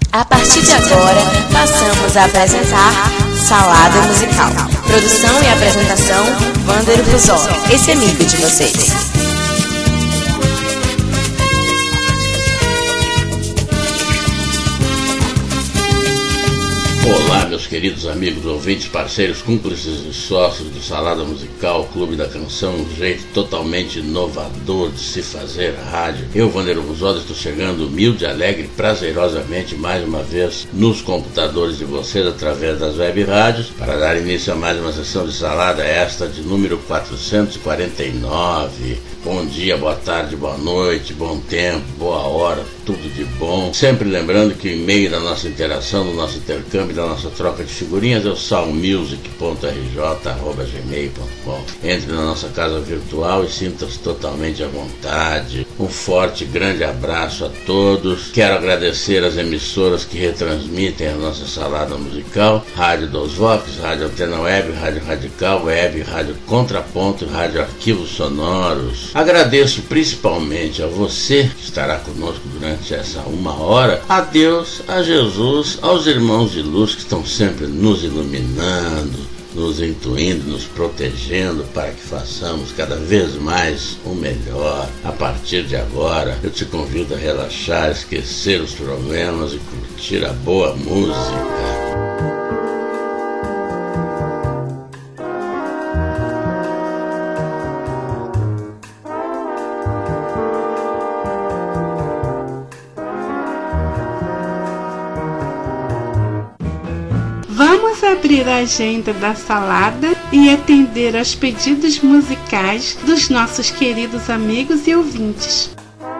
A partir de agora, passamos a apresentar Salada Musical. Produção e apresentação, Wander Fusoli, esse amigo de vocês. Olá, meus queridos amigos, ouvintes, parceiros, cúmplices e sócios do Salada Musical, Clube da Canção, um jeito totalmente inovador de se fazer rádio. Eu, Wander Fusoli, estou chegando humilde, alegre, prazerosamente, mais uma vez, nos computadores de vocês, através das web rádios, para dar início a mais uma sessão de Salada, esta de número 449. Bom dia, boa tarde, boa noite, bom tempo, boa hora, tudo de bom. Sempre lembrando que em meio da nossa interação, do nosso intercâmbio, da nossa troca de figurinhas é o salmusic.rj@gmail.com. Entre na nossa casa virtual e sinta-se totalmente à vontade. Um forte, grande abraço a todos. Quero agradecer as emissoras que retransmitem a nossa Salada Musical: Rádio dos Vox, Rádio Antena Web, Rádio Radical Web, Rádio Contraponto e Rádio Arquivos Sonoros. Agradeço principalmente a você que estará conosco durante essa uma hora, a Deus, a Jesus, aos irmãos de luz que estão sempre nos iluminando, nos intuindo, nos protegendo para que façamos cada vez mais o melhor. A partir de agora, eu te convido a relaxar, esquecer os problemas e curtir a boa música. Vamos abrir a agenda da Salada e atender aos pedidos musicais dos nossos queridos amigos e ouvintes.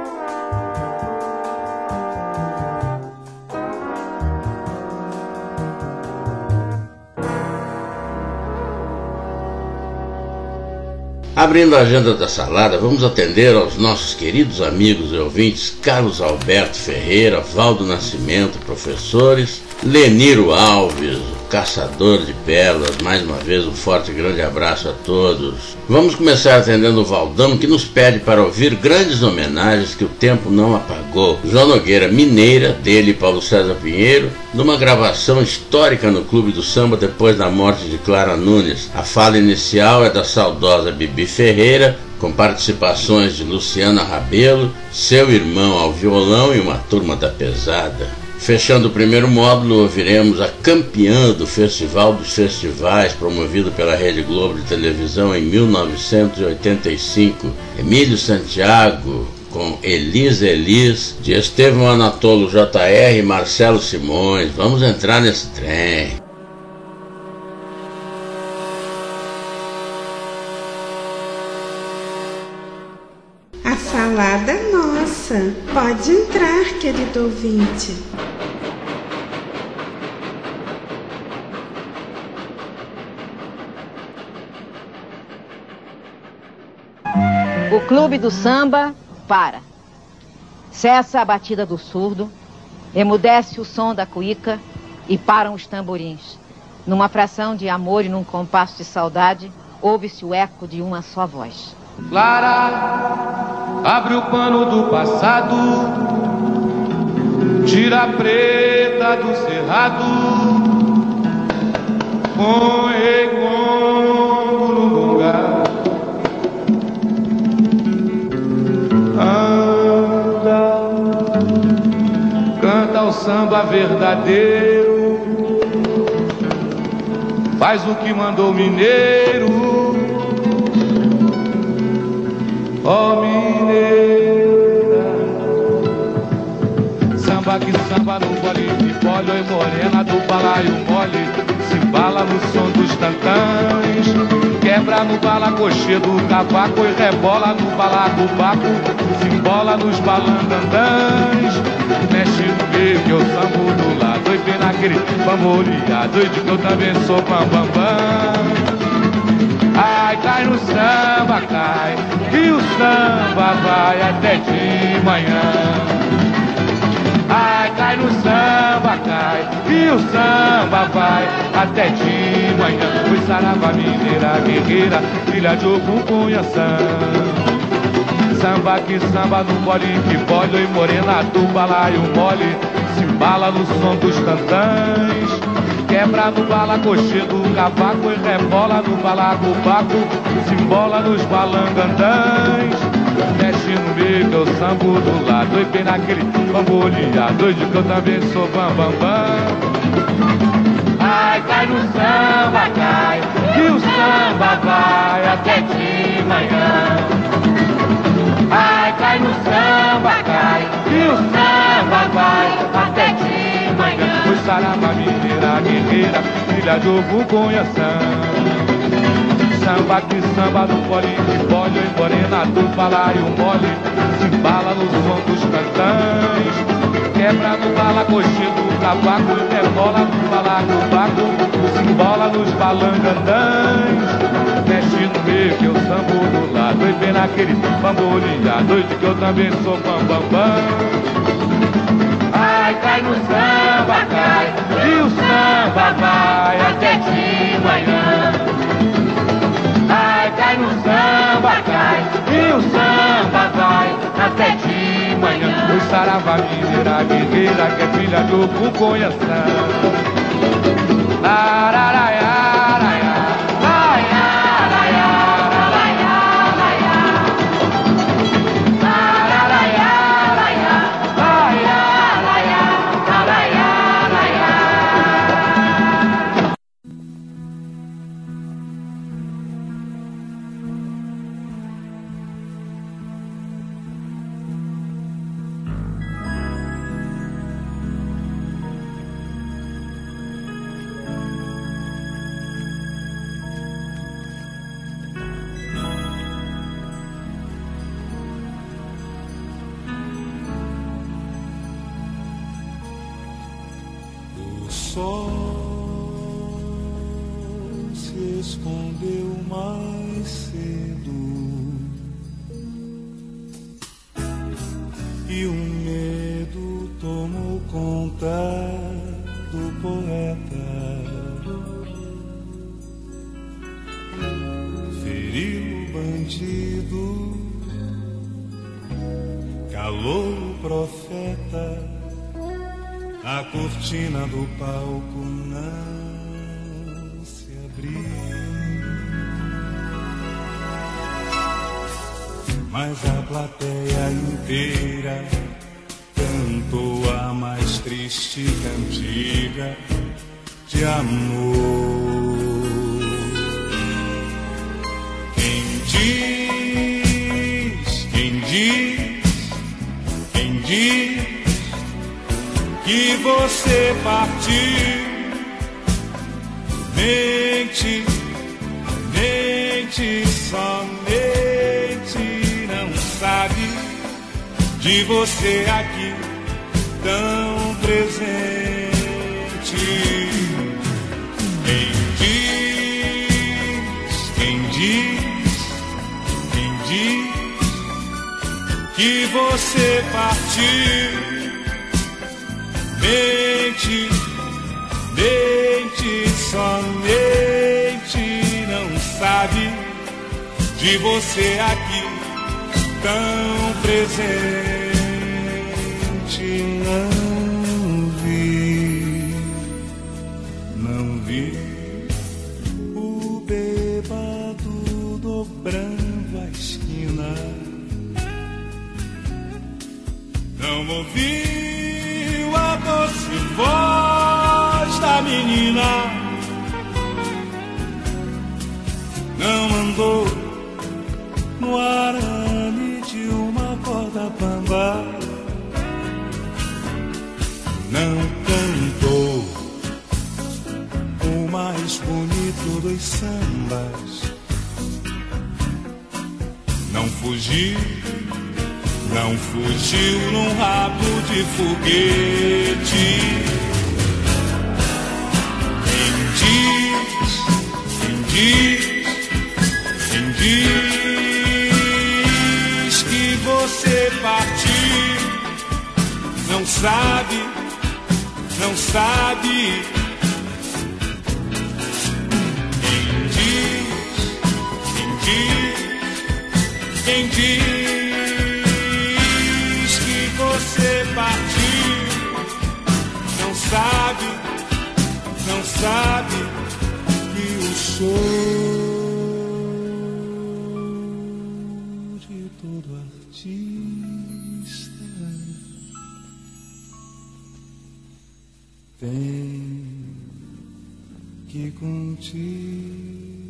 Abrindo a agenda da Salada, vamos atender aos nossos queridos amigos e ouvintes Carlos Alberto Ferreira, Valdo Nascimento, professores, Leniro Alves, o caçador de pérolas. Mais uma vez um forte e grande abraço a todos. Vamos começar atendendo o Valdão, que nos pede para ouvir grandes homenagens que o tempo não apagou. João Nogueira Mineira, dele e Paulo César Pinheiro, numa gravação histórica no Clube do Samba depois da morte de Clara Nunes. A fala inicial é da saudosa Bibi Ferreira, com participações de Luciana Rabelo, seu irmão ao violão e uma turma da pesada. Fechando o primeiro módulo, ouviremos a campeã do Festival dos Festivais, promovido pela Rede Globo de televisão em 1985, Emílio Santiago, com Elis Elis, de Estevão Anatolo Jr. e Marcelo Simões. Vamos entrar nesse trem. A salada é nossa. Pode entrar, querido ouvinte. O Clube do Samba para. Cessa a batida do surdo, emudece o som da cuíca e param os tamborins. Numa fração de amor e num compasso de saudade, ouve-se o eco de uma só voz. Clara, abre o pano do passado, tira a preta do cerrado, põe gongo no gongar. Anda, canta o samba verdadeiro, faz o que mandou o mineiro. Ó mineira, samba que samba no bolinho de polho, e morena do balaio mole, se embala no som dos tantãs, quebra no balacochê do cavaco e rebola no balacobaco, se embola nos balandandãs, mexe no meio que eu sambo do lado, e vem naquele bamboleado, e de que eu também sou bambambam. Ai, cai no samba, cai, e o samba vai até de manhã. Ai, cai no samba, cai, e o samba vai até de manhã. Foi sarava mineira, guerreira, filha de Ogum Cunhação. Samba que samba no bole que bole, e morena do balaio mole, se embala no som dos tantãs, quebra no balacochê do cavaco e rebola no balacobaco, se embola nos balangandãs, mexe no meio que eu sambo do lado, e bem naquele bamboleado, doido que eu também sou bambambam. Ai, cai no samba, cai, e o samba vai até de manhã. Ai, cai no samba, cai, e o samba vai até de manhã. Pois sarava mineira, guerreira, filha de Ogum Conhação. Samba que samba do fole de bode, e morena do balaio mole, se embala no som dos cantãs, quebra no balacochê do cavaco e rebola no balacobaco, se embola nos balangandãs, mexe no meio que eu sambo do lado, e vem naquele bambolinha doido que eu também sou bambambam. Ai, cai no samba, cai, e o samba vai até de manhã. Ai, cai no samba, cai, e o samba vai até de manhã. O sarava mineira, guerreira, que é filha do Ogum Conhação. O sol se escondeu mais cedo e o medo tomou conta do poeta. Feriu o bandido, calou o profeta. A cortina do palco não se abriu, mas a plateia inteira cantou a mais triste cantiga de amor. Quem diz que você partiu, mente, somente não sabe de você aqui tão presente. Quem diz que você partiu, mente, somente não sabe de você aqui tão presente. Não vi o bêbado dobrando a esquina, não ouvi a doce voz da menina, não andou no arame de uma corda bamba, não cantou o mais bonito dos sambas, não fugiu num rabo de foguete. Quem diz que você partiu, não sabe. Quem diz que você partiu, sabe que o show de todo artista tem que continuar.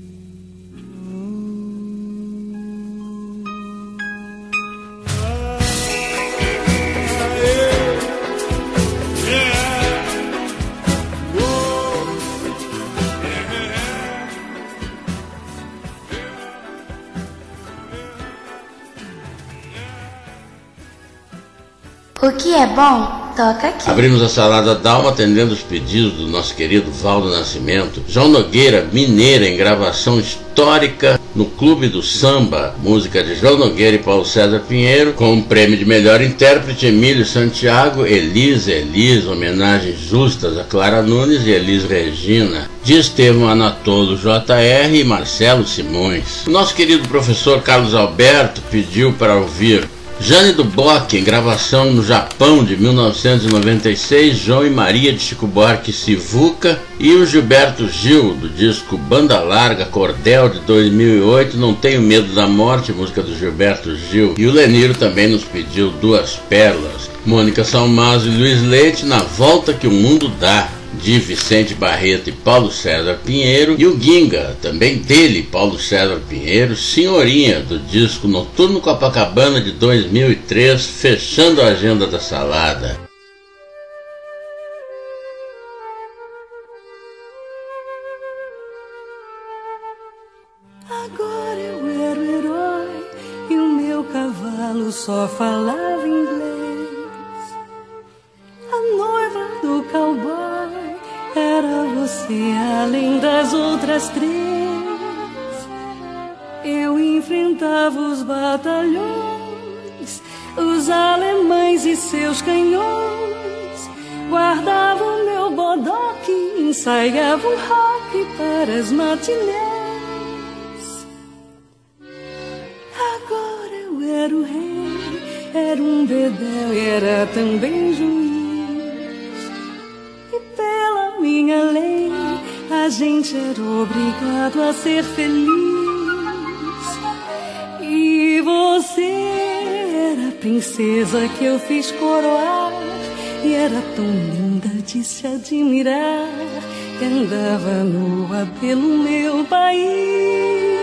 O que é bom, toca aqui. Abrimos a Salada d'Alma atendendo os pedidos do nosso querido Valdo Nascimento. João Nogueira, Mineira, em gravação histórica no Clube do Samba. Música de João Nogueira e Paulo César Pinheiro, com o prêmio de melhor intérprete Emílio Santiago, Elis, homenagens justas a Clara Nunes e Elis Regina, de Estevão Anatolo J.R. e Marcelo Simões. O nosso querido professor Carlos Alberto pediu para ouvir Jane do Bock, em gravação no Japão de 1996, João e Maria de Chico Buarque e Sivuca, e o Gilberto Gil, do disco Banda Larga Cordel de 2008, Não Tenho Medo da Morte, música do Gilberto Gil. E o Leniro também nos pediu Duas Pérolas. Mônica Salmazo e Luiz Leite, Na Volta que o Mundo Dá, de Vicente Barreto e Paulo César Pinheiro, e o Ginga, também dele, Paulo César Pinheiro, Senhorinha, do disco Noturno Copacabana de 2003, fechando a agenda da Salada. Agora eu era o herói e o meu cavalo só falava inglês. A noiva do cowboy era você, além das outras três. Eu enfrentava os batalhões, os alemães e seus canhões. Guardava o meu bodoque, ensaiava um rock para as matinês. Agora eu era o rei, era um bedel e era também juiz. Minha lei, a gente era obrigado a ser feliz. E você era a princesa que eu fiz coroar, e era tão linda de se admirar, que andava nua pelo meu país.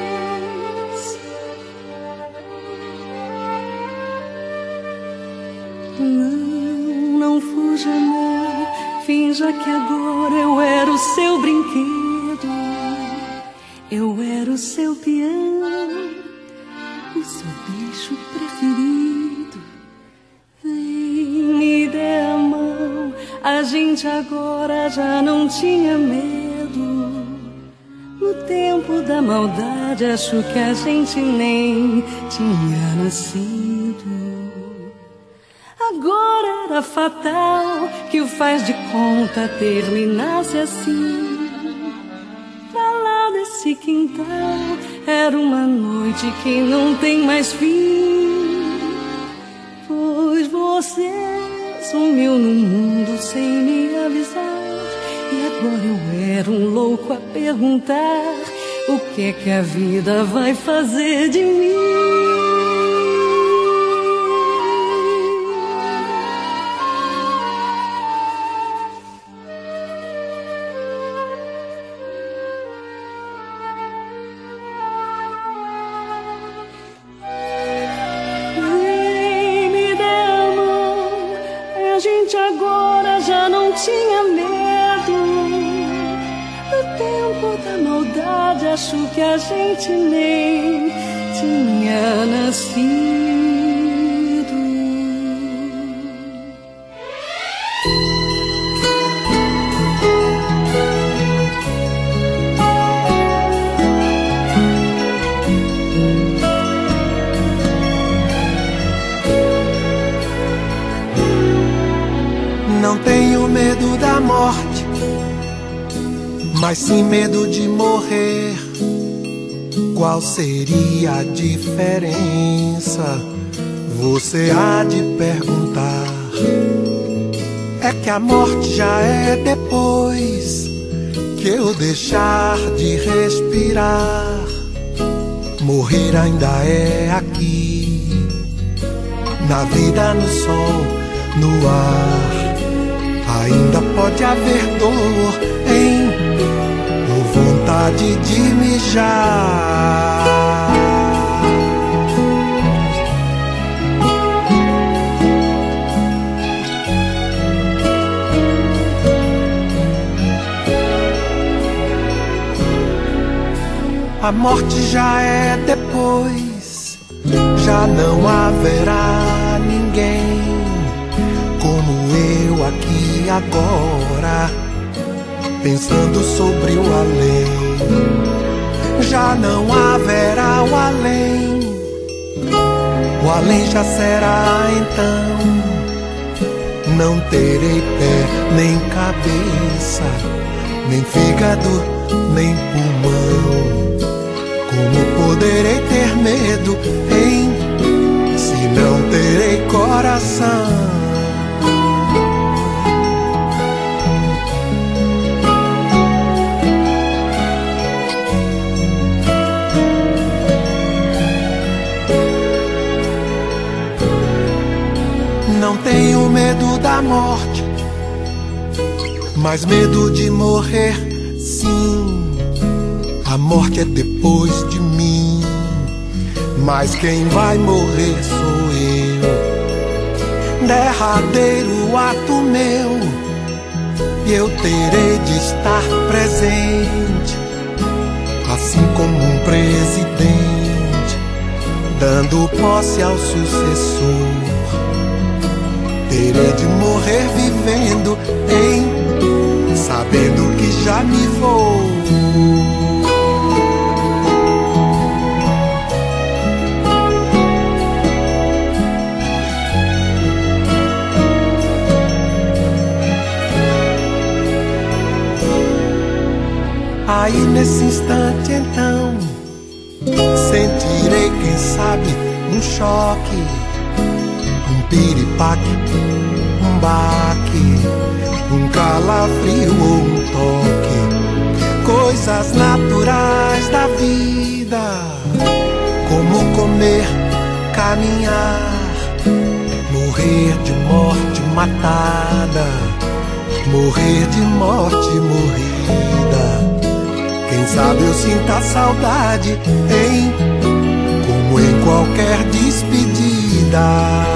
Não fuja não, finja que agora eu era o seu brinquedo, eu era o seu peão, o seu bicho preferido. Vem, me dê a mão, a gente agora já não tinha medo. No tempo da maldade acho que a gente nem tinha nascido. Agora era fatal que o faz de conta terminasse assim. Pra lá desse quintal era uma noite que não tem mais fim. Pois você sumiu no mundo sem me avisar, e agora eu era um louco a perguntar: o que é que a vida vai fazer de mim? Tinha medo. No tempo da maldade acho que a gente nem tinha nascido. Não tenho medo da morte, mas sim medo de morrer. Qual seria a diferença? Você há de perguntar. é que a morte já é depois que eu deixar de respirar. Morrer ainda é aqui, na vida, no sol, no ar. Ainda pode haver dor, hein? Ou vontade de mijar. A morte já é depois, já não haverá ninguém como eu aqui agora, pensando sobre o além. Já não haverá o além já será então. Não terei pé, nem cabeça, nem fígado, nem pulmão. Como poderei ter medo, hein? Se não terei coração. Não tenho medo da morte, mas medo de morrer, sim. A morte é depois de mim, mas quem vai morrer sou eu. Derradeiro ato meu, e eu terei de estar presente, assim como um presidente, dando posse ao sucessor. Terei de morrer vivendo, hein? Sabendo que já me vou. Aí nesse instante então sentirei, quem sabe, um choque, um piripaque, um baque, um calafrio ou um toque. Coisas naturais da vida, como comer, caminhar, morrer de morte matada, morrer de morte morrida. Quem sabe eu sinta saudade, hein? Como em qualquer despedida.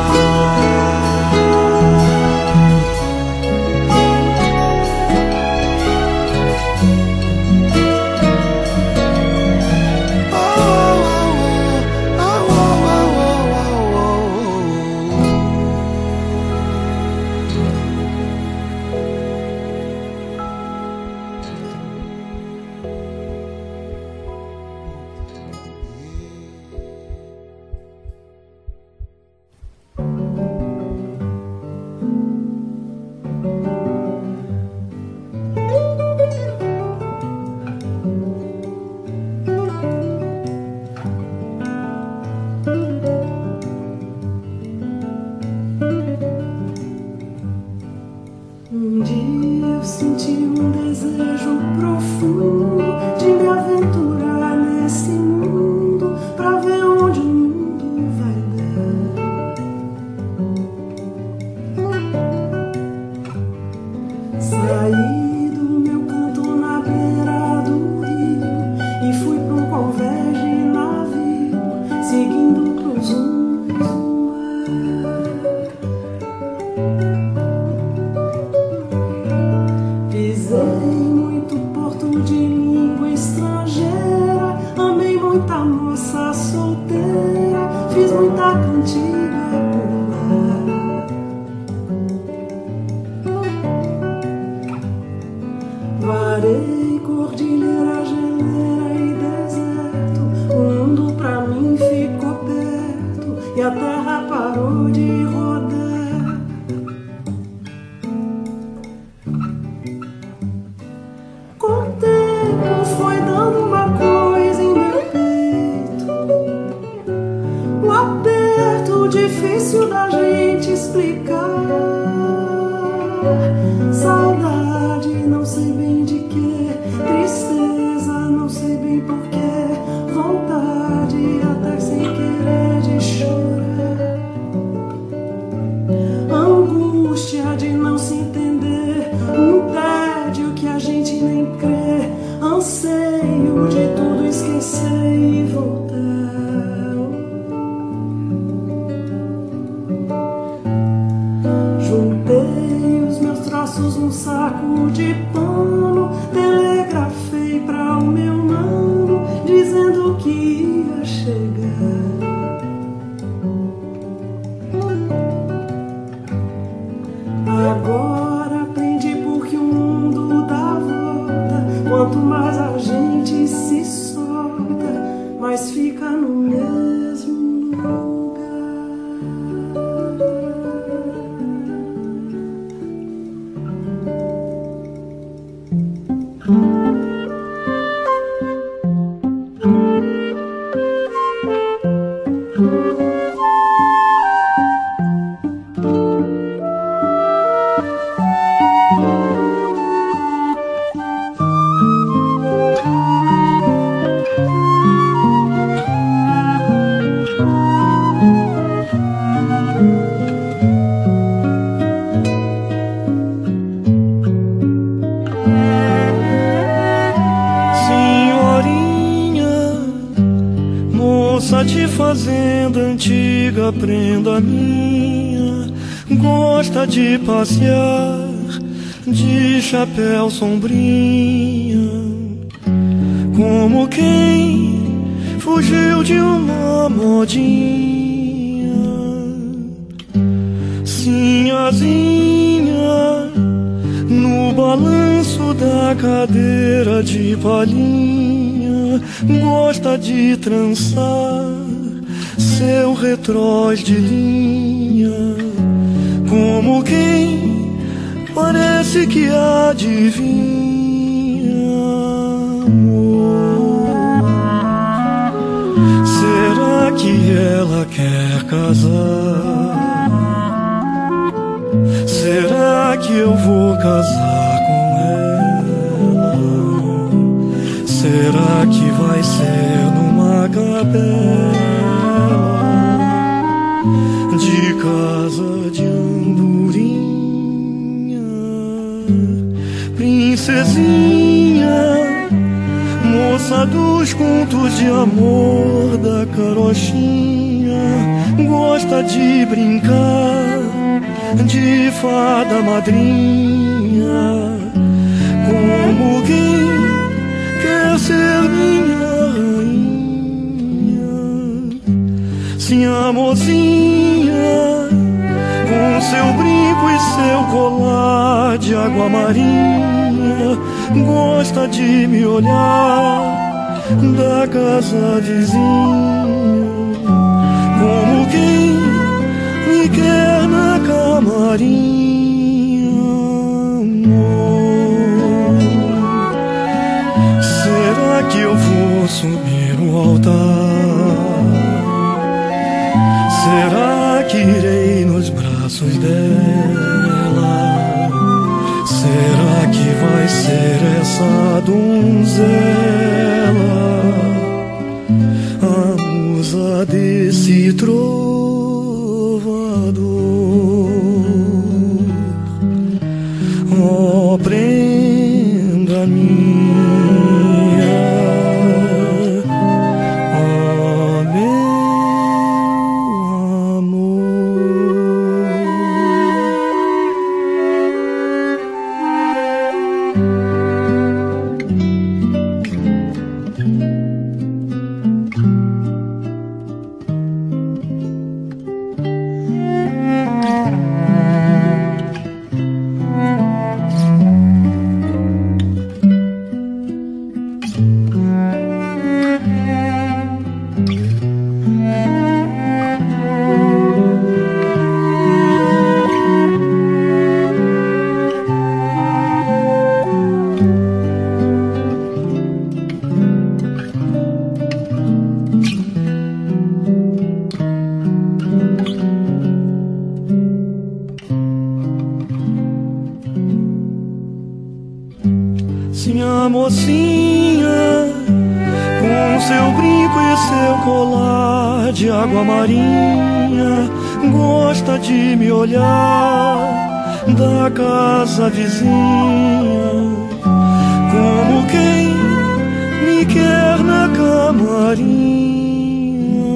braços um saco de pano. Telegrafei pra o meu mano, dizendo que ia chegar. Agora aprendi porque o mundo dá volta. Quanto mais a gente se solta, mais fica no mesmo lugar. De fazenda antiga, prenda minha, gosta de passear de chapéu sombrinha, como quem fugiu de uma modinha. Sinhazinha, no balanço da cadeira de palhinha, gosta de trançar seu retrós de linha, como quem parece que adivinha. Amor, será que ela quer casar? Será que eu vou casar com ela? Será que vai ser numa capela de casa de andorinha? Princesinha, moça dos contos de amor da carochinha, gosta de brincar de fada madrinha, como quem quer ser minha rainha. Sim, a mocinha, com seu brinco e seu colar de água marinha, gosta de me olhar da casa vizinha, como quem me quer na camarinha. Amor, será que eu vou subir o altar? Será que irei nos braços dela? Será que vai ser essa donzela a musa desse trovador? Oh, prenda minha, oh, meu Minha mocinha, com seu brinco e seu colar de água marinha, gosta de me olhar da casa vizinha, como quem me quer na camarinha.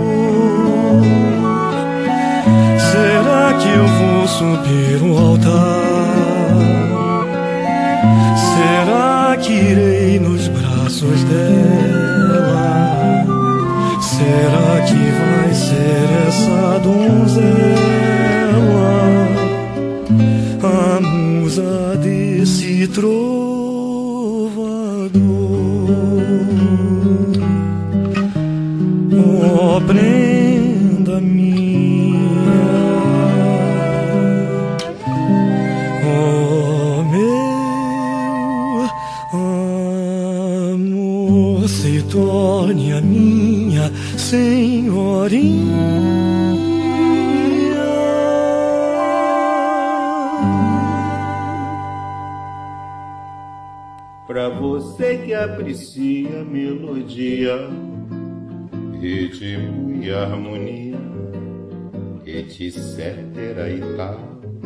Amor, será que eu vou subir o altar? braços dela. Será que vai ser essa donzela, a musa desse trovador? Oh, prenda minha, oh, meu amor, se torne a minha senhorinha. Pra você que aprecia melodia, ritmo e harmonia, etc. e tal,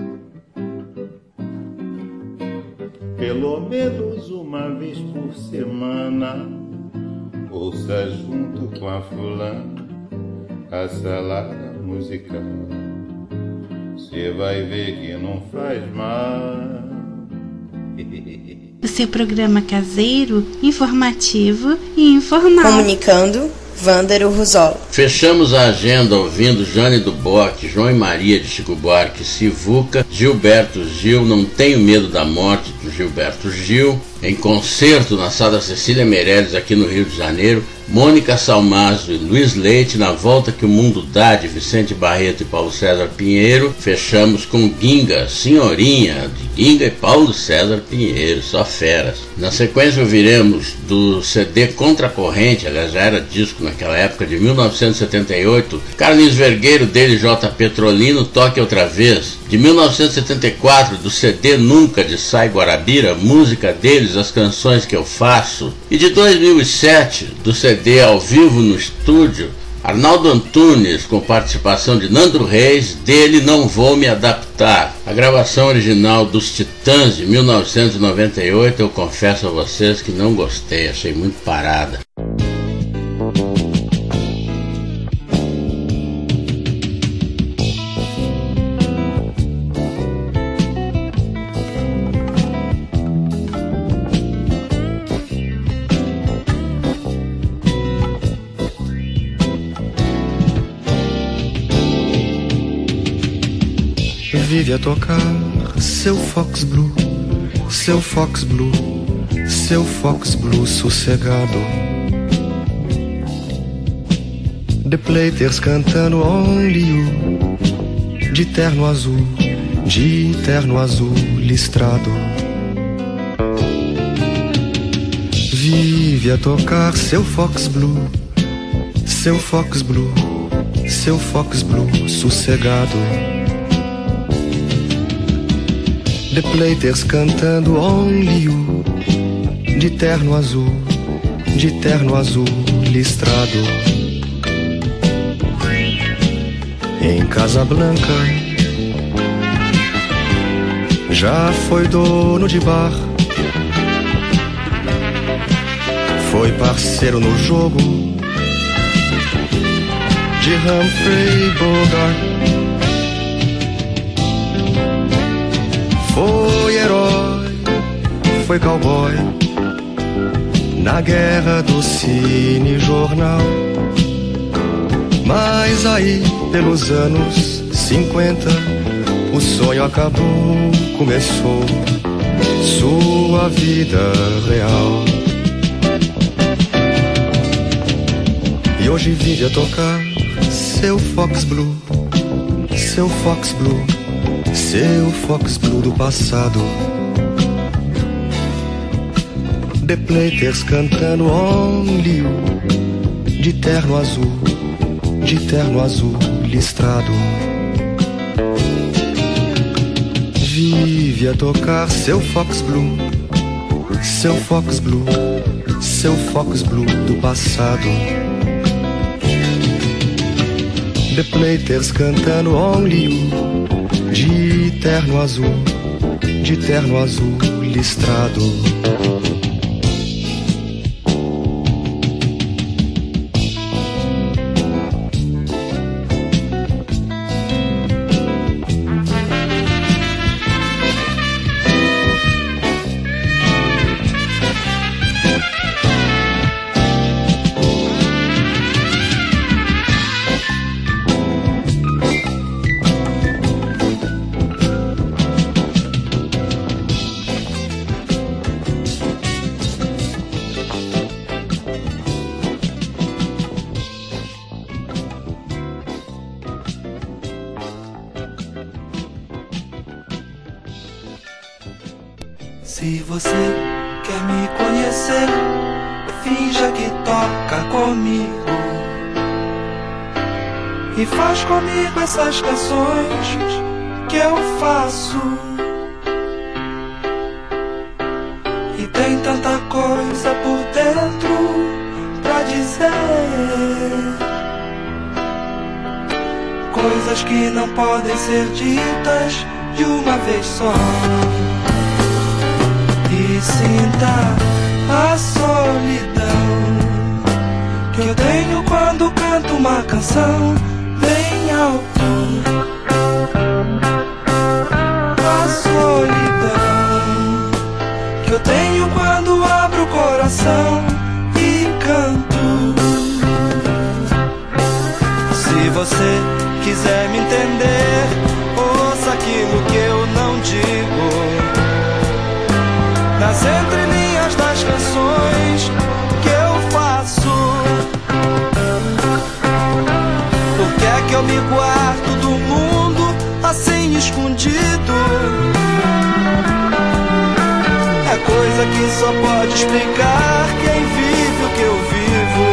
pelo menos uma vez por semana, ouça junto com a fulana a salada musical. Cê vai ver que não faz mal. O seu programa caseiro, informativo e informal. Comunicando, Vândaro Ruzolo. Fechamos a agenda ouvindo Jane do Bock, João e Maria de Chico Buarque, Sivuca, Gilberto Gil, Não Tenho Medo da Morte, do Gilberto Gil, em concerto na Sala Cecília Meirelles, aqui no Rio de Janeiro, Mônica Salmazo e Luiz Leite, Na Volta que o Mundo Dá, de Vicente Barreto e Paulo César Pinheiro. Fechamos com Ginga, Senhorinha, de Ginga e Paulo César Pinheiro, só feras. Na sequência ouviremos do CD Contracorrente, aliás já era disco naquela época, de 1978, Carlinhos Vergueiro, dele J. Petrolino, Toque Outra Vez. De 1974, do CD Nunca, de Sai Guarabira, música deles, As Canções que Eu Faço. E de 2007, do CD Ao Vivo no Estúdio, Arnaldo Antunes, com participação de Nando Reis, dele Não Vou Me Adaptar. A gravação original dos Titãs, de 1998, eu confesso a vocês que não gostei, achei muito parada. Vive a tocar seu Fox Blue, seu Fox Blue, seu Fox Blue sossegado. The Platers cantando Only You, de terno azul listrado. Vive a tocar seu Fox Blue, seu Fox Blue, seu Fox Blue sossegado. The Platers cantando Only You, de terno azul listrado. Em Casablanca já foi dono de bar, foi parceiro no jogo de Humphrey Bogart. Foi herói, foi cowboy na guerra do Cine Jornal. Mas aí, pelos anos 50, o sonho acabou, começou sua vida real. E hoje vive a tocar seu Fox Blue, seu Fox Blue, seu Fox Blue do passado. The Platers cantando Only You, de terno azul listrado. Vive a tocar seu Fox Blue, seu Fox Blue, seu Fox Blue do passado. The Platers cantando Only You, de terno azul listrado. Se você quer me conhecer, finja que toca comigo e faz comigo essas canções que eu faço. E tem tanta coisa por dentro pra dizer, coisas que não podem ser ditas de uma vez só. E sinta a solidão que eu tenho quando canto uma canção bem alto. A solidão que eu tenho quando abro o coração e canto. Se você quiser me entender, ouça aquilo que eu não digo nas entrelinhas das canções que eu faço. Por que é que eu me guardo do mundo assim escondido? É coisa que só pode explicar quem vive o que eu vivo.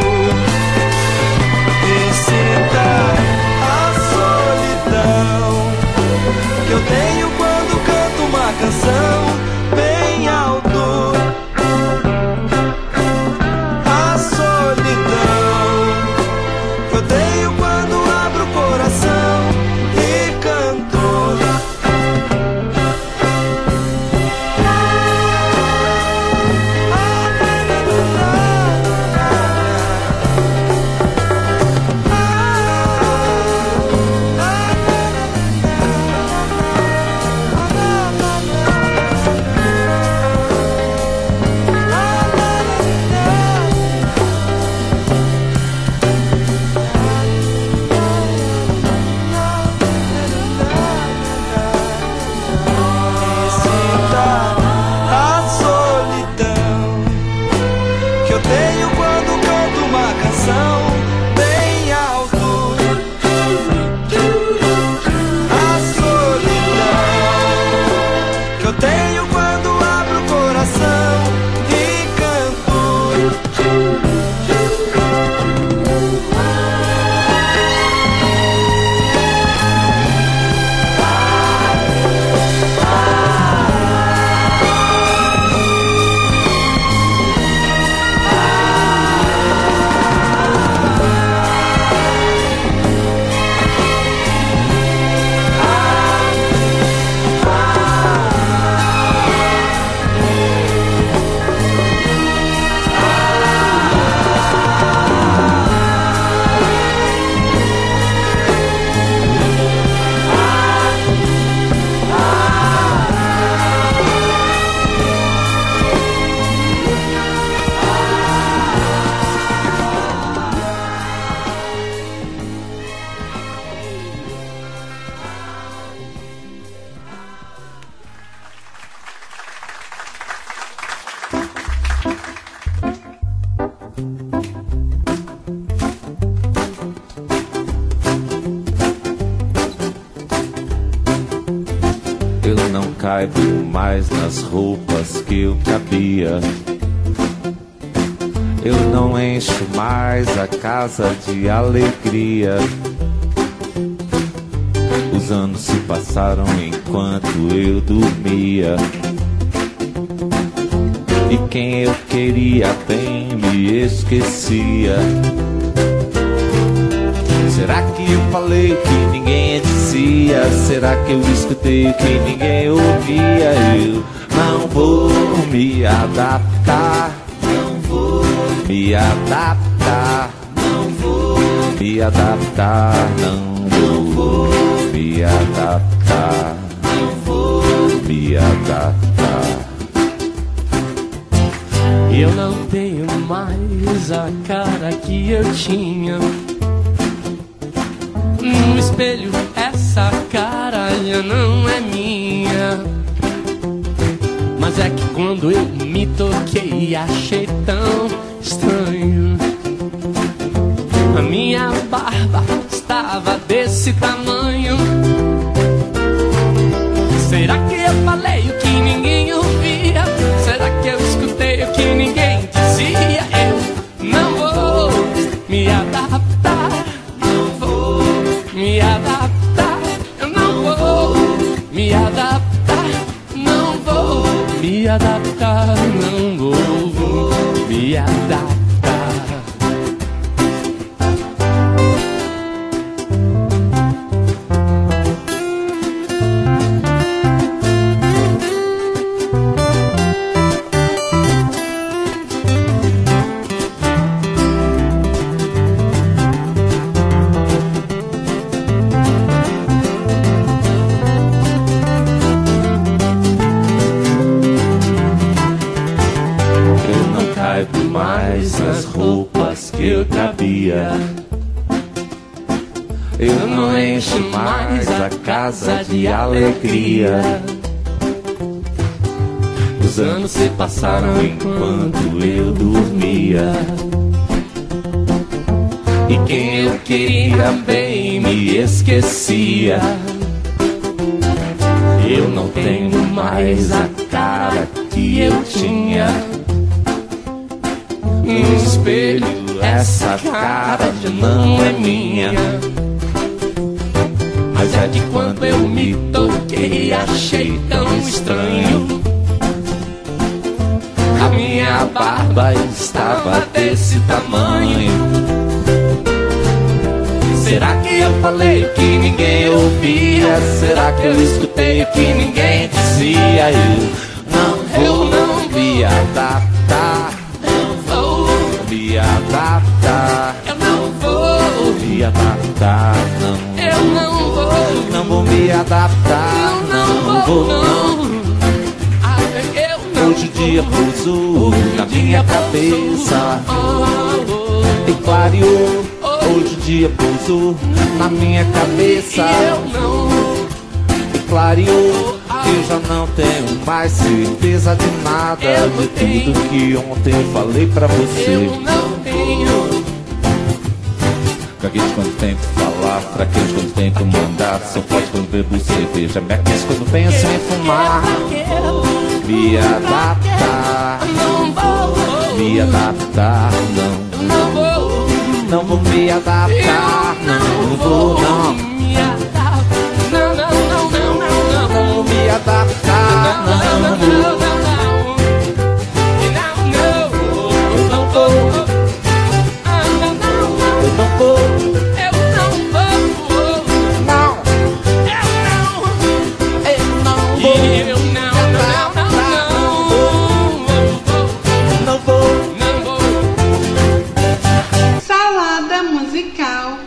E sinta a solidão que eu tenho quando canto uma canção bem alto. A solidão que eu tenho quando abro o coração e canto. Caibo mais nas roupas que eu cabia. Eu não encho mais a casa de alegria. Os anos se passaram enquanto eu dormia. E quem eu queria bem me esquecia. Será que eu falei o que ninguém dizia? Será que eu escutei o que ninguém ouvia? Eu não vou me adaptar. Não vou me adaptar. Não vou me adaptar. Não vou me adaptar. Não vou me adaptar. Eu não tenho mais a cara que eu tinha. No espelho essa cara já não é minha. Mas é que quando eu me toquei achei tão estranho. A minha barba estava desse tamanho. Será que eu falei o que ninguém me adaptar, não vou me adaptar. As roupas que eu cabia, eu não encho mais a casa de alegria. Os anos se passaram enquanto eu dormia, e quem eu queria bem me esquecia. Eu não tenho mais a cara que eu tinha. No espelho, essa cara já não é minha, mas é de quando eu me toquei, achei tão estranho. A minha barba estava desse tamanho. Será que eu falei o que ninguém ouvia? Será que eu escutei o que ninguém dizia? Eu não me adaptar, me adaptar, eu não vou me adaptar, não, eu não vou me adaptar, não vou, não. Hoje o dia pousou na minha cabeça e clareou. Hoje o dia pousou na minha cabeça e clareou. Eu já não tenho mais certeza de nada, de tudo que ontem eu falei pra você. Eu não tenho. Gaguejo quando tento falar, fraquejo quando tento mandar, sou forte quando bebo cerveja, me aqueço quando penso em fumar. Me adaptar, me adaptar, não vou me adaptar, não vou, não. Me adaptar, não vou, eu não vou, eu não vou, Salada musical,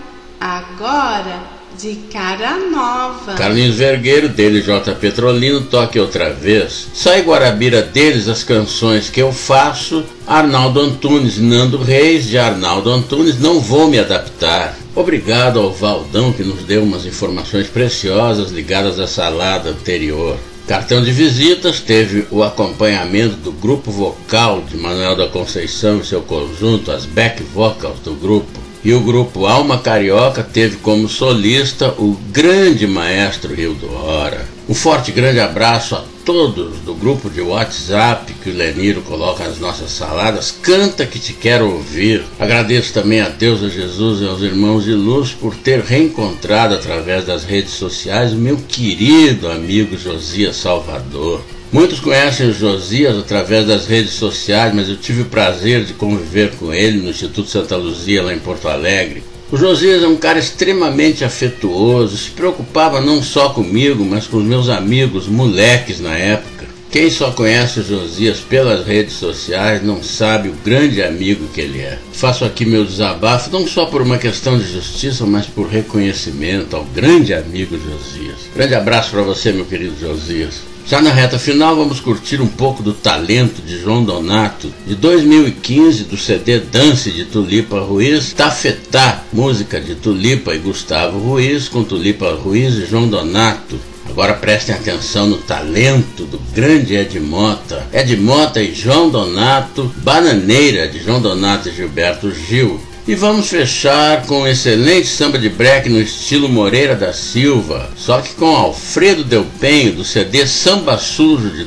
agora de cara nova. Carlinhos Vergueiro, dele J. Petrolino, Toque Outra Vez. Sai Guarabira deles as canções que eu faço. Arnaldo Antunes, Nando Reis, de Arnaldo Antunes, Não Vou Me Adaptar. Obrigado ao Valdão que nos deu umas informações preciosas ligadas à salada anterior. Cartão de visitas teve o acompanhamento do grupo vocal de Manuel da Conceição e seu conjunto, as back vocals do grupo. E o grupo Alma Carioca teve como solista o grande maestro Rildo Hora. Um forte grande abraço a todos do grupo de WhatsApp que o Leniro coloca nas nossas saladas. Canta que te quero ouvir. Agradeço também a Deus, a Jesus e aos irmãos de luz por ter reencontrado através das redes sociais o meu querido amigo Josias Salvador. Muitos conhecem o Josias através das redes sociais, mas eu tive o prazer de conviver com ele no Instituto Santa Luzia, lá em Porto Alegre. O Josias é um cara extremamente afetuoso, se preocupava não só comigo, mas com os meus amigos, moleques na época. Quem só conhece o Josias pelas redes sociais não sabe o grande amigo que ele é. Faço aqui meu desabafo, não só por uma questão de justiça, mas por reconhecimento ao grande amigo Josias. Grande abraço para você, meu querido Josias. Já na reta final vamos curtir um pouco do talento de João Donato, de 2015, do CD Dance de Tulipa Ruiz, Tafetá, música de Tulipa e Gustavo Ruiz, com Tulipa Ruiz e João Donato. Agora prestem atenção no talento do grande Ed Mota. Ed Mota e João Donato, Bananeira, de João Donato e Gilberto Gil. E vamos fechar com um excelente samba de break no estilo Moreira da Silva, só que com Alfredo Del Penho, do CD Samba Sujo de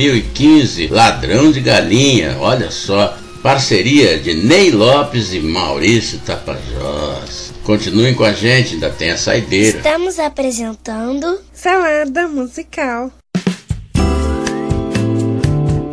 2015, Ladrão de Galinha, olha só, parceria de Ney Lopes e Maurício Tapajós. Continuem com a gente, ainda tem a saideira. Estamos apresentando Salada Musical.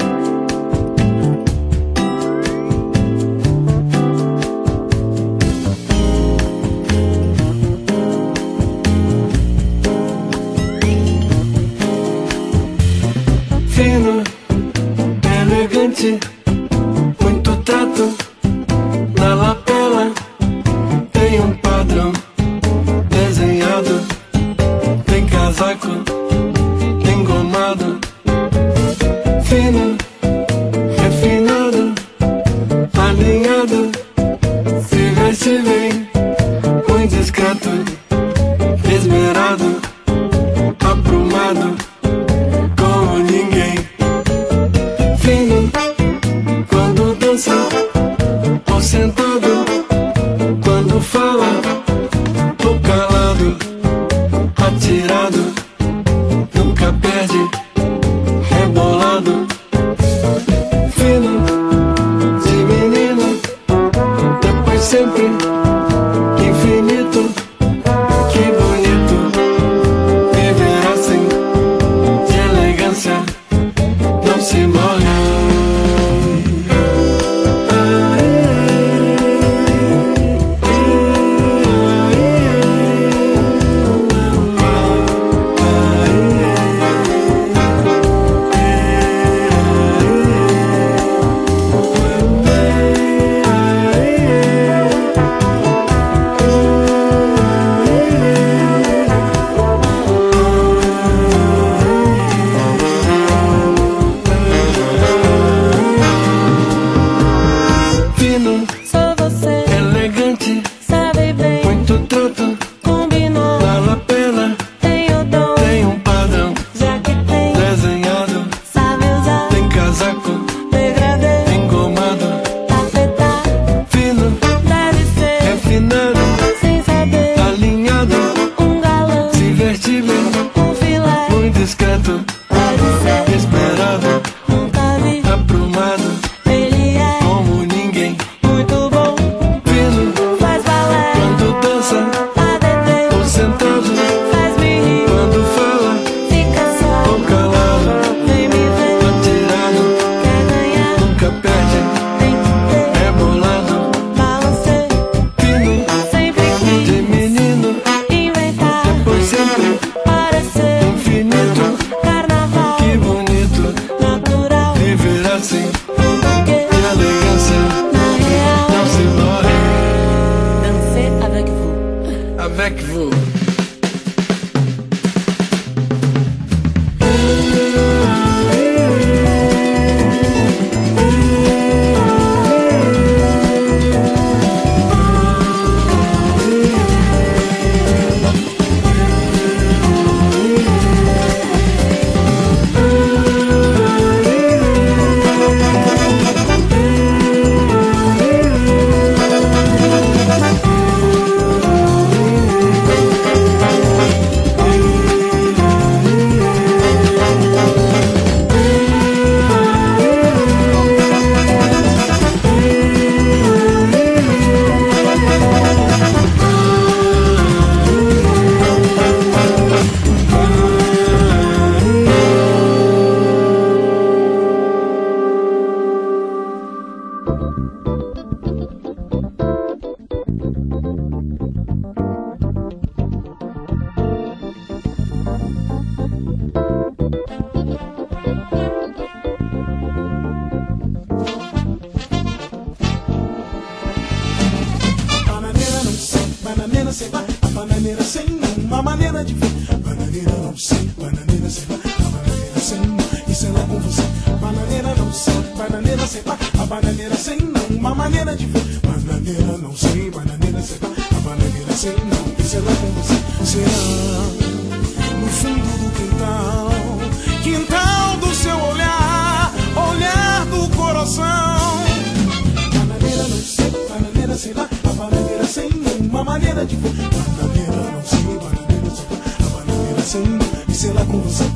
fino, elegante, muito trato. Na lapela tem um padrão desenhado, tem casaco engomado, fino, refinado, alinhado, se veste bem, muito discreto, esmerado, aprumado, como ninguém. Fino, quando dança ou sentado, quando fala, tô calado, atirado, nunca perde, rebolado. Fino, de menino, depois sempre infinito. Que bonito viver assim, de elegância, não se morre. Fino, Só você elegante, sabe bem, muito trato. combinou, Na lapela tem o dom, tem um padrão já que tem, desenhado, sabe usar, tem casaco degradê, engomado, tapetar, fino, deve ser, refinado, sem saber, alinhado, um galã, se veste bem, um filé, muito discreto, pode ser, esperado, nunca vi, aprumado, ele é como ninguém. muito bom, Fino, faz balé, quando dança ADT, ou sentado, faz-me rir, quando fala, fica só, ou calado, vem me ver, atirado, quer ganhar, nunca perde, tem que ter, rebolado. balancê, Fino, sempre de quis menino, inventar, depois sempre parecer, infinito. carnaval, Que bonito natural, viver assim, porque de elegância, na real, não se morre. danser avec vous. Avec vous. Bananeira não sei, bananeira sei lá, a bananeira sem uma maneira de ver. Bananeira não sei, bananeira sei lá, a bananeira sem e sei lá com você. Bananeira não sei, bananeira sei lá, a bananeira sem uma maneira de ver. Bananeira não sei, bananeira sei lá, a bananeira sem e sei lá com você. Será no fundo do quintal, quintal do seu olhar, olhar do coração. Bananeira não sei, bananeira sei lá, a bananeira sem uma maneira de ver. Bananeira não sei, bananeira sei lá, a bananeira sem e sei lá com você.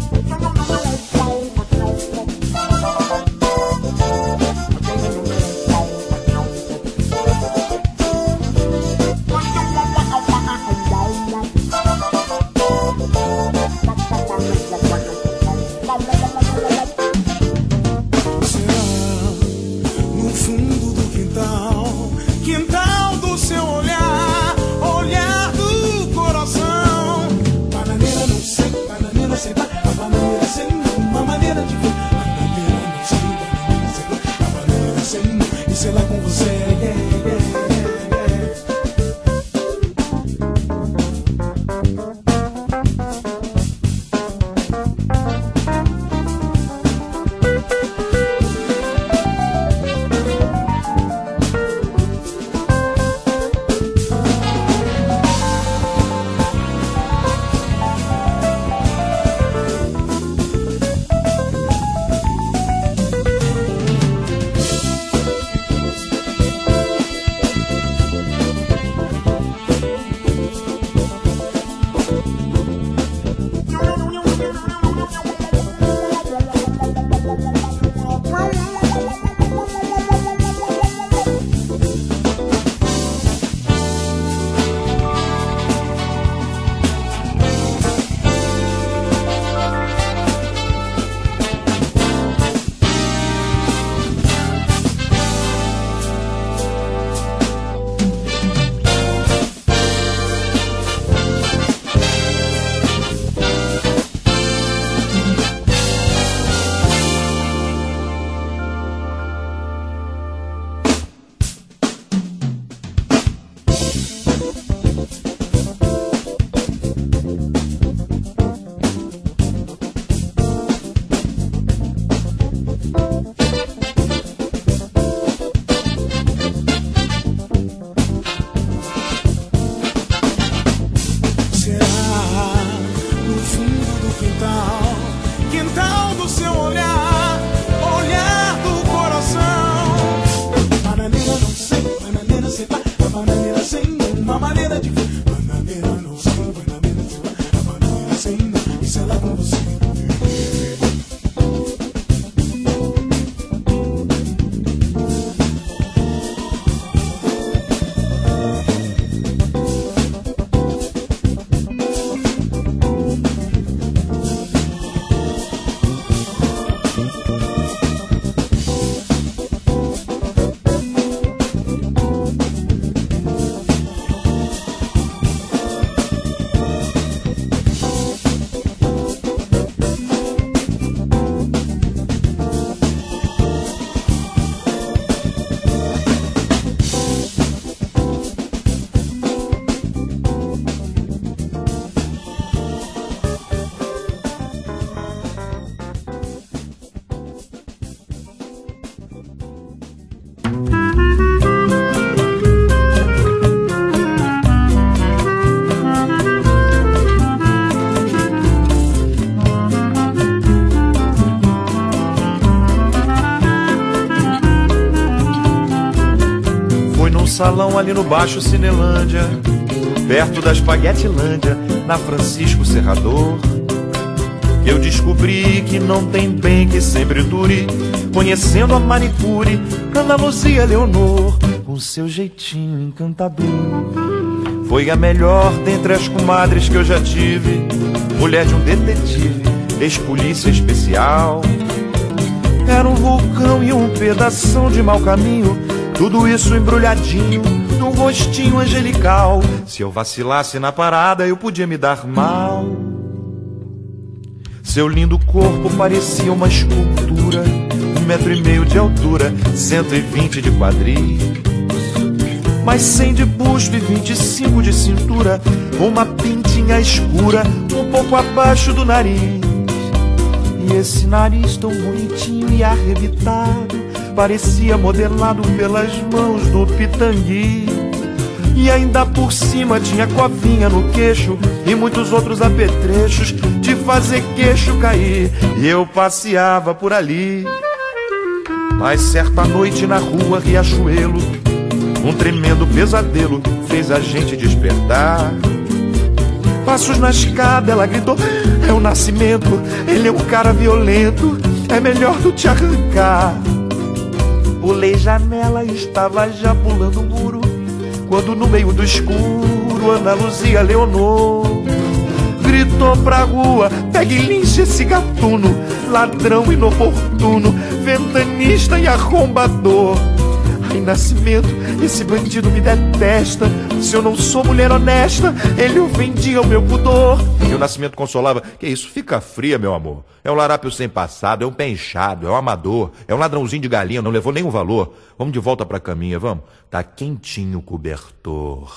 No fundo do quintal, quintal do seu olhar, olhar Quintal do seu olhar, olhar do coração. Bananeira não sei, bananeira sei lá, a bananeira sem uma maneira de ver. Bananeira não sei, bananeira sei lá, a bananeira sem não, isso é lá com você. Salão ali no Baixo Cinelândia, perto da Espaguetilândia, na Francisco Serrador, eu descobri que não tem bem que sempre dure, conhecendo a manicure, Ana Luzia Leonor, com seu jeitinho encantador. Foi a melhor dentre as comadres que eu já tive, mulher de um detetive, ex-polícia especial. Era um vulcão e um pedação de mau caminho, tudo isso embrulhadinho num rostinho angelical. Se eu vacilasse na parada, eu podia me dar mal. Seu lindo corpo parecia uma escultura, 1,5 metro de altura, 120 de quadril, mas 100 de busto e 25 de cintura, uma pintinha escura um pouco abaixo do nariz. E esse nariz tão bonitinho e arrebitado parecia modelado pelas mãos do Pitangui. E ainda por cima tinha covinha no queixo e muitos outros apetrechos de fazer queixo cair. E eu passeava por ali. Mas certa noite na rua Riachuelo, um tremendo pesadelo fez a gente despertar. Passos na escada, ela gritou: é o Nascimento, ele é um cara violento, é melhor tu te arrancar. Pulei janela e estava já pulando o muro, quando no meio do escuro Ana Luzia Leonor gritou pra rua: pegue e linche esse gatuno, ladrão inoportuno, ventanista e arrombador. Ai, Nascimento, esse bandido me detesta, se eu não sou mulher honesta, ele ofendia o meu pudor. E o Nascimento consolava: que isso, fica fria, meu amor, é um larápio sem passado, é um pé inchado, é um amador, é um ladrãozinho de galinha, não levou nenhum valor. Vamos de volta pra caminha, vamos, tá quentinho o cobertor.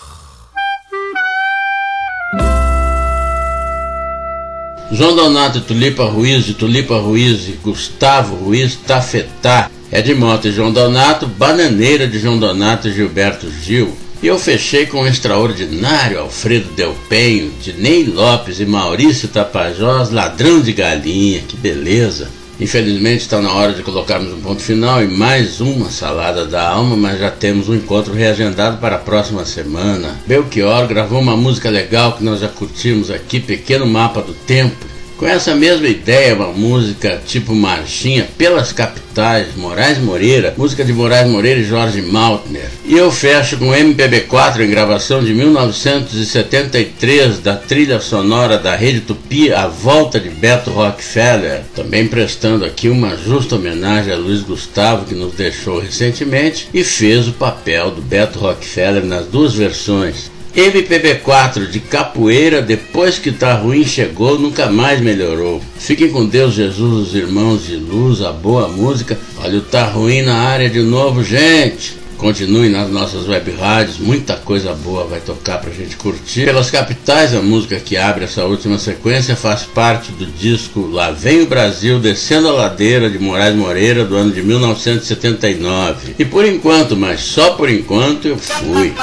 João Donato e Tulipa Ruiz, de Tulipa Ruiz e Gustavo Ruiz, Tafetá, Edmota e João Donato, Bananeira de João Donato e Gilberto Gil. E eu fechei com o extraordinário Alfredo Del Penho, de Ney Lopes e Maurício Tapajós, Ladrão de Galinha. Que beleza! Infelizmente está na hora de colocarmos um ponto final em mais uma Salada da Alma, mas já temos um encontro reagendado para a próxima semana. Belchior gravou uma música legal que nós já curtimos aqui, Pequeno Mapa do Tempo. Com essa mesma ideia, uma música tipo marchinha pelas capitais, Moraes Moreira, música de Moraes Moreira e Jorge Maltner. E eu fecho com MPB4 em gravação de 1973 da trilha sonora da Rede Tupi, A Volta de Beto Rockefeller, também prestando aqui uma justa homenagem a Luiz Gustavo, que nos deixou recentemente e fez o papel do Beto Rockefeller nas duas versões. MPB4 de Capoeira, Depois que Tá Ruim Chegou, Nunca Mais Melhorou. Fiquem com Deus, Jesus, os irmãos de luz, a boa música. Olha o Tá Ruim na área de novo, gente. Continue nas nossas web rádios, muita coisa boa vai tocar pra gente curtir. Pelas capitais, a música que abre essa última sequência faz parte do disco Lá Vem o Brasil Descendo a Ladeira, de Moraes Moreira, do ano de 1979. E por enquanto, mas só por enquanto, eu fui.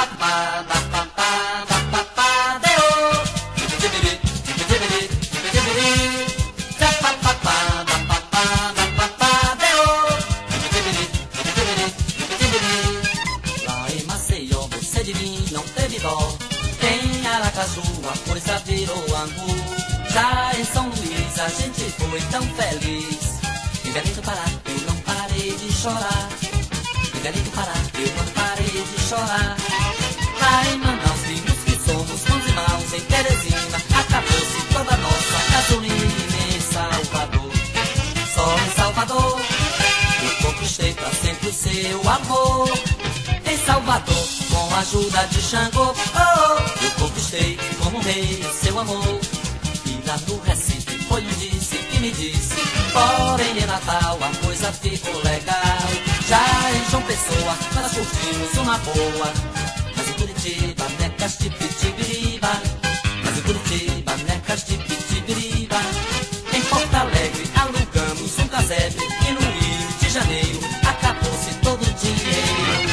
Já em São Luís a gente foi tão feliz. Em Belém do Pará eu não parei de chorar. Em Belém do Pará eu não parei de chorar. Lá em Manaus vimos que somos bons irmãos. Em Teresina acabou-se toda a nossa gasolina. Em Salvador, só em Salvador eu conquistei pra sempre o seu amor. Em Salvador, com a ajuda de Xangô, oh, eu conquistei como rei o seu amor. Lá no Recife foi um disse que me disse, porém em Natal a coisa ficou legal. Já em João Pessoa nós curtimos uma boa, mas em Curitiba necas de pitibiriba. Mas em Curitiba necas de pitibiriba. Em Porto Alegre alugamos um casebre e no Rio de Janeiro acabou-se todo o dinheiro.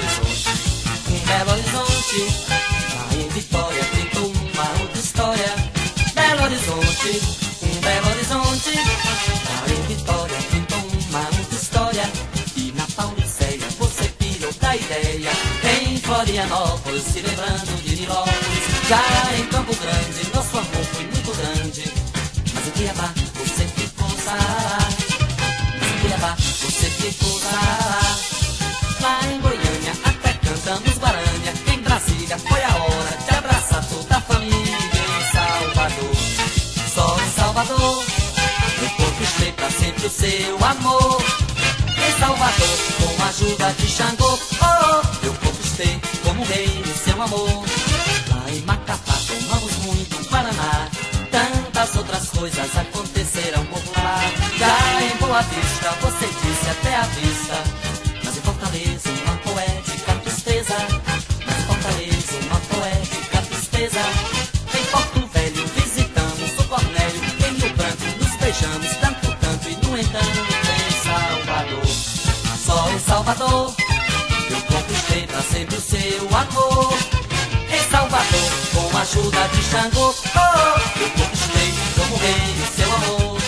Belo Horizonte, lá em Vitória pintou uma outra história. Belo Horizonte, Belo Horizonte, lá em Vitória pintou uma outra história. E na Pauliceia você pirou da ideia. Em Florianópolis, se lembrando de Nilópolis. Já em Campo Grande, nosso amor foi muito grande. Mas em Cuiabá você ficou sarará. Mas em Cuiabá você ficou sarará. Lá em Goiânia até cantamos Guarânia. Em Brasília foi a hora de abraçar toda a família. Em Salvador, só em Salvador eu conquistei pra sempre o seu amor. Em Salvador, com a ajuda de Xangô, oh, eu conquistei como rei o seu amor. Lá em Macapá tomamos muito Guaraná. Tantas outras coisas aconteceram por lá. Já em Boa Vista você disse até a vista. Mas em Fortaleza uma poética tristeza. Mas em Fortaleza uma poética tristeza. Em Porto Velho visitamos o Cornélio. Em Rio Branco nos beijamos tanto, tanto. E no entanto em Salvador, só em Salvador eu conquistei pra sempre o seu amor. Em Salvador, com a ajuda de Xangô, oh, eu conquistei como rei o seu amor.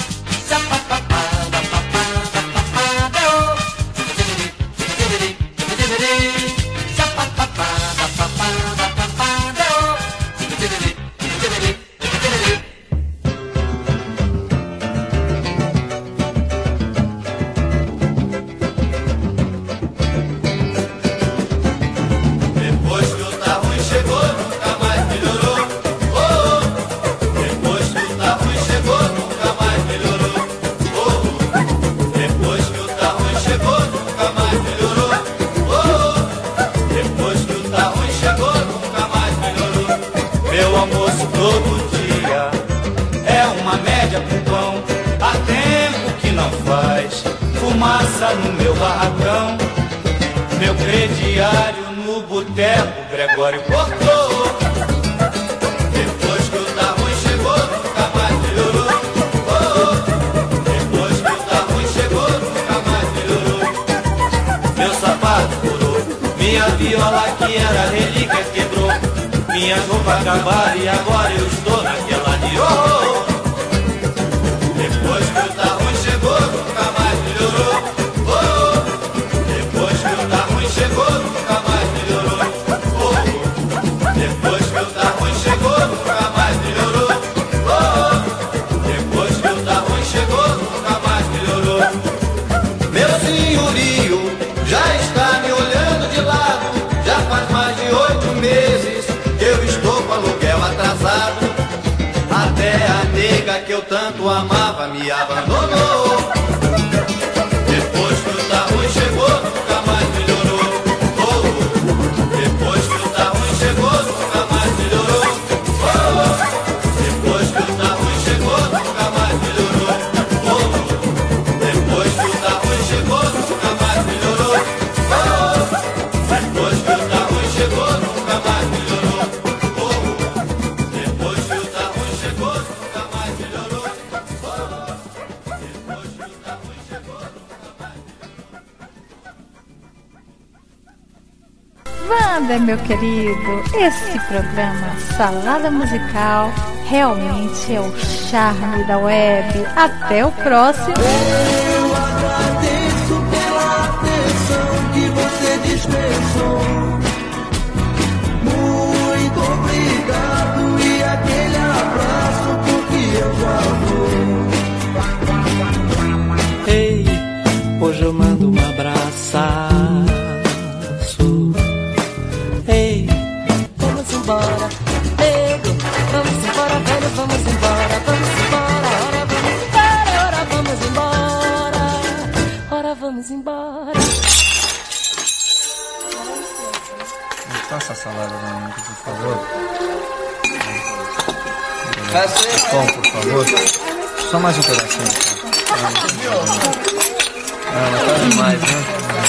No meu barracão, meu crediário no boteco, Gregório cortou. Depois que o tá ruim chegou, nunca mais melhorou. Oh, depois que o tá ruim chegou, nunca mais melhorou. Meu sapato furou, minha viola que era relíquia quebrou. Minha roupa acabaram e agora eu estou naquela de oh. Depois que o tá ruim chegou, nunca mais melhorou. Chegou, nunca mais melhorou. Oh, depois que o tá ruim chegou, nunca mais melhorou. Oh, depois que o tá ruim chegou, nunca mais melhorou. Meu senhorio já está me olhando de lado. Já faz mais de 8 meses que eu estou com aluguel atrasado. Até a nega que eu tanto amava me abandonou. Depois que o tá ruim chegou, nunca mais melhorou. Depois que o tá ruim chegou, nunca mais melhorou. Oh, depois que o tá ruim chegou, nunca mais melhorou. Oh, depois que o tá ruim chegou, nunca mais melhorou. Oh, Wander, meu querido, esse programa Salada Musical realmente é o charme da web. Até o próximo. Eu agradeço pela atenção que você dispensou. Muito obrigado e aquele abraço porque eu já vou. Ei, hoje eu mando um abraço. Ei, vamos embora, nego, vamos embora, velho, vamos embora, ora vamos embora, ora vamos embora. Me passa a salada pra mim, por favor. Bom, por favor. Só mais um pedacinho. Ah, mas tá demais, né?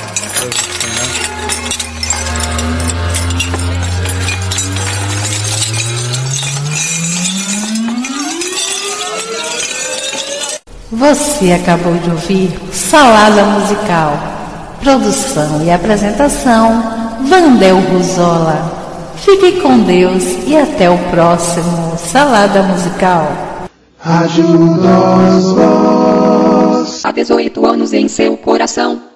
Você acabou de ouvir Salada Musical. Produção e apresentação, Vandel Ruzola. Fique com Deus e até o próximo Salada Musical. Rádio Nós Voz. Há 18 anos em seu coração.